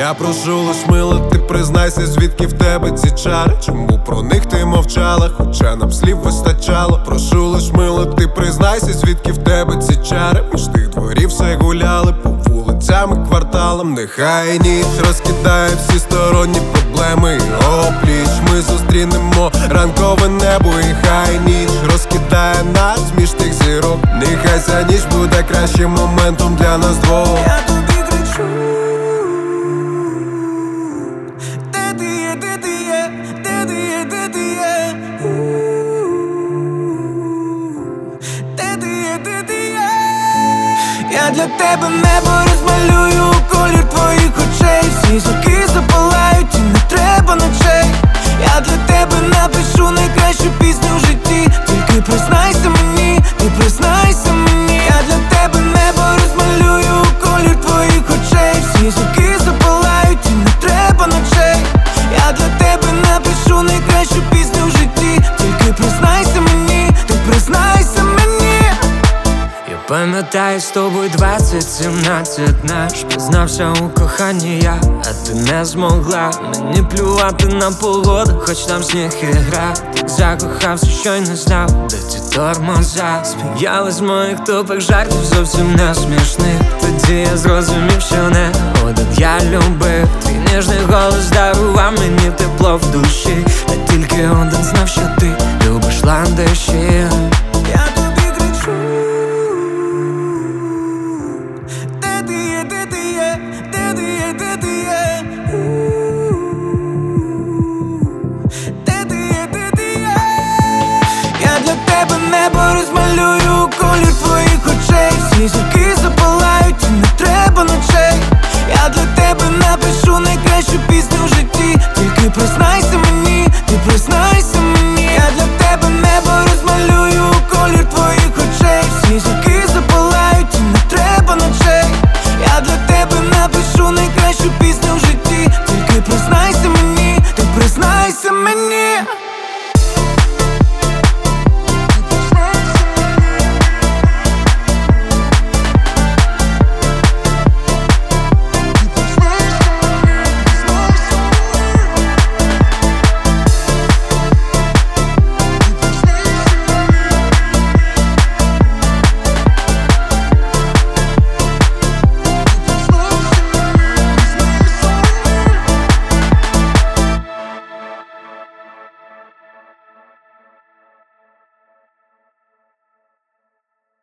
Я прошу лиш мила, ти признайся, звідки в тебе ці чари? Чому про них ти мовчала, хоча нам слів вистачало? Прошу лиш мила, ти признайся, звідки в тебе ці чари? Між тих дворів все гуляли по вулицям і кварталам. Нехай ніч розкидає всі сторонні проблеми, і опліч ми зустрінемо ранкове небо. І хай ніч розкидає нас між тих зірок. Нехай ця ніч буде кращим моментом для нас двох. Я тобі кричу, де ти є, де ти є, де ти є, де ти є, де ти є, де ти є. Я для тебе небо розмалюю у колір твоїх очей. Всі зірки запалають і не треба ночей. Я для тебе напишу найкращу пісню в житті. Тільки признайся мені, ти признайся мені. Я для тебе небо розмалюю у колір твоїх очей. Всі зірки запалають і не треба ночей. Я для тебе напишу найкращу пісню в житті. Тільки признайся мені, ти признайся мені. Я пам'ятаю з тобою 2017 наш. Признався у коханні я, а ти не змогла. Мені плювати на погоду, хоч там сніг і гра. Так закохався, що й не знав, де ті тормоза. Сміялись з моїх тупих жартів, зовсім не смішних. Тоді я зрозумів, що не один я любив. Твій ніжний голос дарував мені тепло в душі. Та тільки один знав, що ти любиш ландиші.